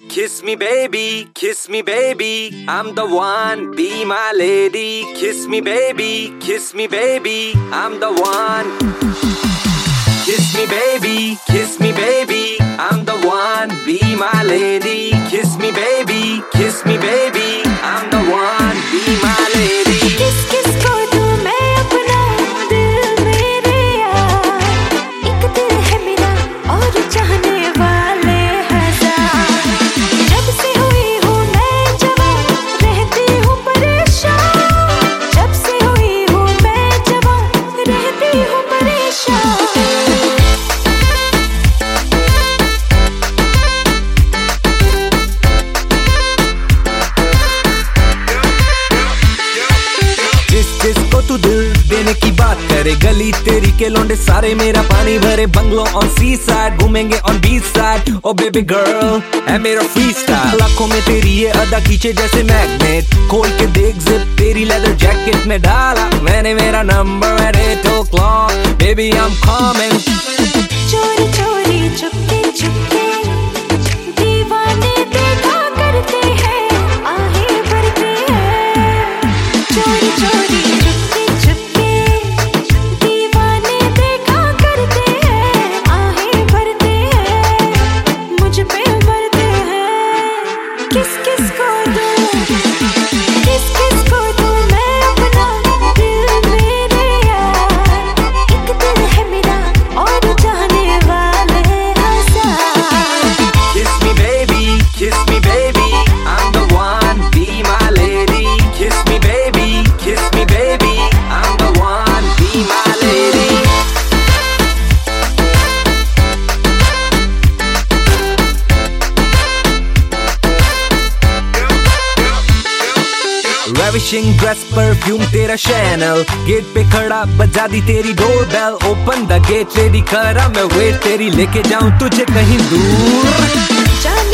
kiss me baby, kiss me baby, I'm the one, be my lady. Kiss me baby, kiss me baby, I'm the one. Kiss me baby, kiss me baby, I'm the one, be my lady. Kiss me baby, kiss me baby, I'm the one, be my lady. किस किस को दूं मैं अपना दिल मेरे यार, एक दिल है मेरा और चाहने वाले हजार। जब से हुई हूँ मैं जवान रहती हूँ परेशान, जब से हुई हूँ मैं जवान रहती हूँ परेशान। जिसको तू दिल देने की बात करे, गली तेरी के लौंडे सारे मेरा पानी भरे। बंगलो ऑन सी साइड घूमेंगे ऑन बीच साइड, ओ बेबी गर्ल है मेरा फ्री स्टाइल। आंखों में तेरी ये अदा खींचे जैसे मैग्नेट, खोल के देख जिप तेरी लेदर जैकेट में डाला मैंने मेरा number eight 8 o'clock, baby I am coming. चोरी चोरी चुपके चुपके दीवाने देखा करते हैं, आहें भरते हैं। चोरी चोरी चुपके चुपके दीवाने देखा करते हैं, आहें भरते हैं, मुझ पे मरते हैं। किस किस को दूं, किस किस को दूं मैं अपना दिल मेरे यार, एक दिल है मेरा और चाहने वाले हजार। Kiss me baby, kiss me baby, I'm the one, be my lady. Kiss me baby, kiss me baby, I'm the one, be my lady. Ravishing dress, perfume तेरा Chanel, गेट पे खड़ा बजा दी तेरी doorbell. Open the gate ready करा मैं wait तेरी, लेके जाऊं तुझे कहीं दूर। जान